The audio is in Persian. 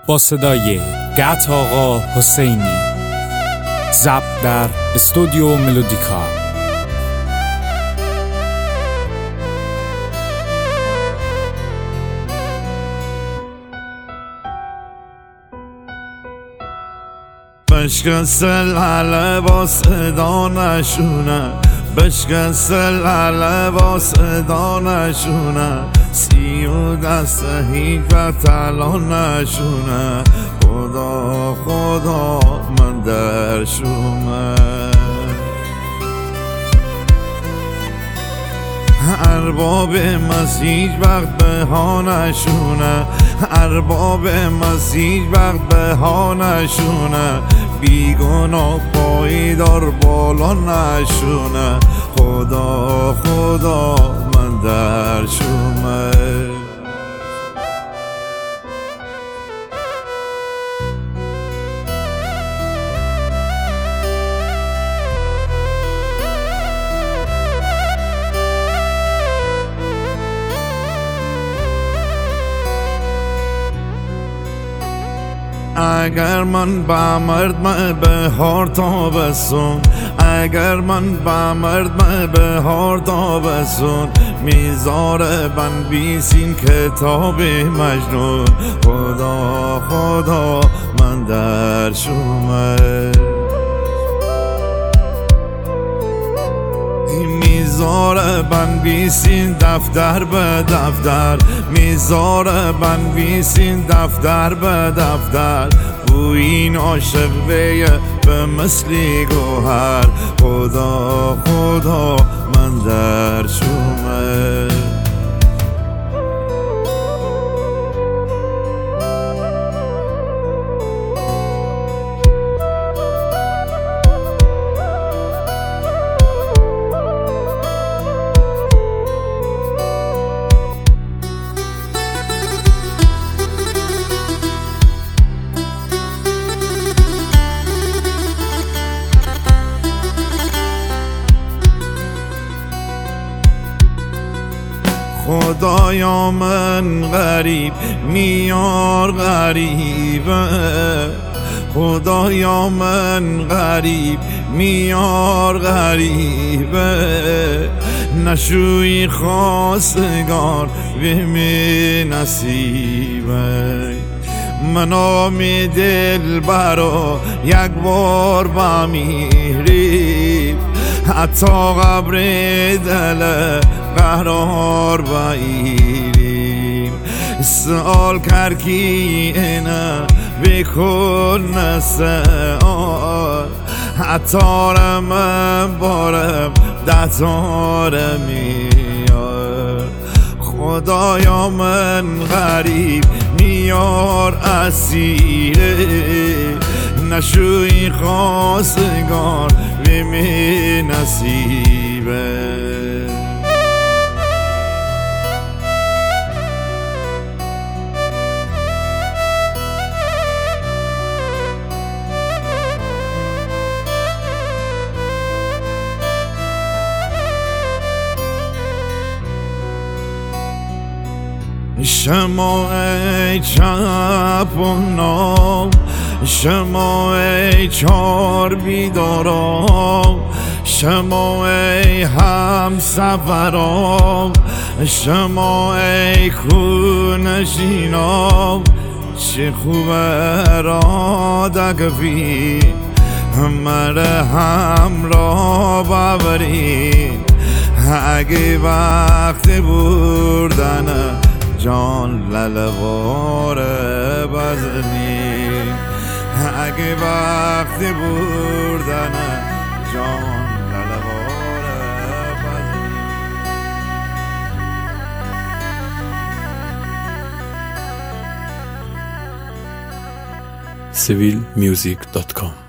با صدای گت آقا حسینی، ضبط در استودیو ملودیکا. بشکست العله با صدا نشونه، بشکست العله با صدا نشونه، سی و دست هیچ وقت الان نشونه. خدا خدا من در شومه، ارباب مسیح وقت به ها نشونه، ارباب مسیح وقت به ها نشونه، بیگناه پایدار بالا نشونه. خدا خدا من در شومه. اگر من بمرد من بهار تابستون، اگر من بمرد من بهار تابستون، میذاره بنویسین کتاب مجنون. خدا خدا من در شومه، میذاره بنویسین دفتر به دفتر، میذاره بنویسین دفتر به دفتر، این عاشق به مثلی گوهر. خدا خدا من در شومه. خدایا من غریب میار غریبه، خدایا من غریب میار غریبه، نشوی خواستگار به نصیبه. منو می دل برا یک بار بمیری، حتی قبر دل قرار بایریم. سوال کرکی اینه بکن نسال، حتی من بارم دتار میار. خدایا من غریب میار اسیره، نشوی خواستگار به نصیبه. شما ای چپ و نام، شما ای چار بیدارام، شما ای هم سفرام، شما ای کونشینام. چه خوبه را دکفی همه همراه ببرین، اگه وقت بردنه جان للواره بزنی، اگه وقت بردنه جان للواره بزنی. civilmusic.com